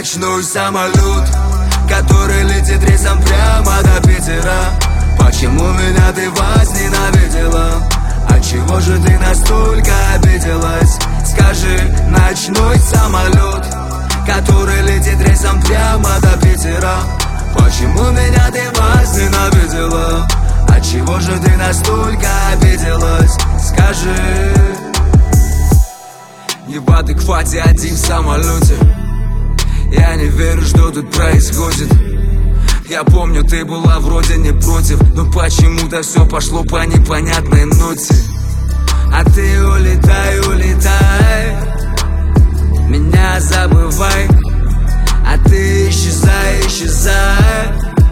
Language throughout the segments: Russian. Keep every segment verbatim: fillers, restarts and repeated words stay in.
Ночной самолет, который летит рейсом прямо до Питера. Почему меня ты возненавидела? Отчего же ты настолько обиделась? Скажи, ночной самолет, который летит рейсом прямо до Питера. Почему меня ты возненавидела? Отчего же ты настолько обиделась? Скажи. Ебатый хватит один в самолете. Я не верю, что тут происходит. Я помню, ты была вроде не против, но почему-то все пошло по непонятной ноте. А ты улетай, улетай, меня забывай. А ты исчезай, исчезай,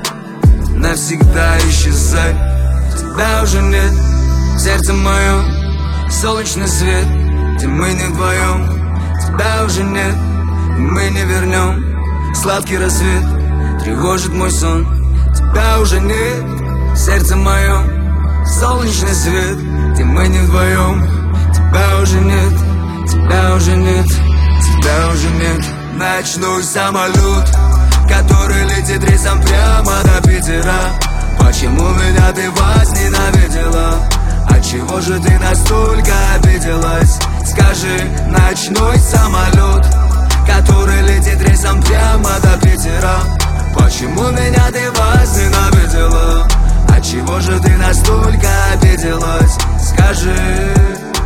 навсегда исчезай. Тебя уже нет, сердце мое, солнечный свет, где мы не вдвоем. Тебя уже нет, мы не вернем. Сладкий рассвет тревожит мой сон. Тебя уже нет, сердце мое, солнечный свет, где мы не вдвоем. Тебя уже нет, тебя уже нет, тебя уже нет. Ночной самолет, который летит рейсом прямо до Питера. Почему меня ты возненавидела? Отчего же ты настолько обиделась? Скажи, ночной самолет, который летит рейсом прямо до Питера. Почему меня ты возненавидела? Отчего же ты настолько обиделась? Скажи.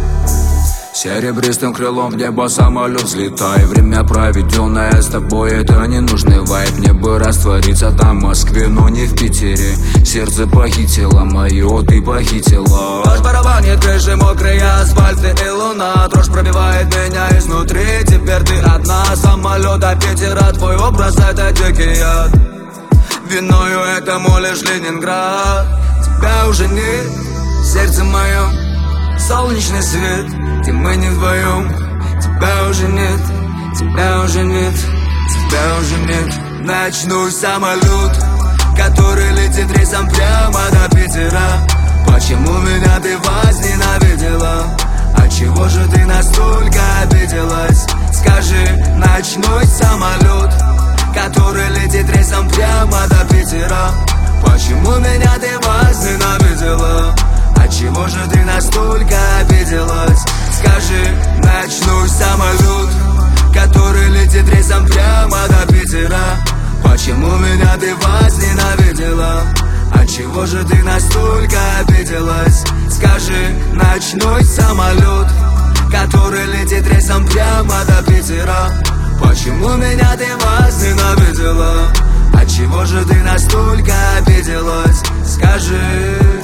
Серебристым крылом в небо самолет взлетай. Время, проведенное с тобой, это ненужный вайб. Мне бы раствориться там в Москве, но не в Питере. Сердце похитило мое, ты похитила. Дрожь барабанит крыши, мокрые асфальты и луна. Дрожь пробивает меня изнутри, теперь ты одна. Самолет до Питера, твой образ это дикий яд. Виною этому лишь Ленинград. Тебя уже нет, сердце мое, солнечный свет, где мы не вдвоем. Тебя уже нет, тебя уже нет, тебя уже нет. Ночной самолет, который летит рейсом прямо до Питера. Почему меня ты возненавидела? Отчего же ты настолько обиделась? Скажи, ночной самолет, который летит рейсом прямо до Питера. Почему меня ты возненавидела? Отчего же ты настолько обиделась? Скажи, ночной самолет, который летит рейсом прямо до Питера. Почему меня ты возненавидела? Отчего же ты настолько обиделась? Скажи, ночной самолет, который летит рейсом прямо до Питера. Почему меня ты возненавидела? Отчего же ты настолько обиделась? Скажи.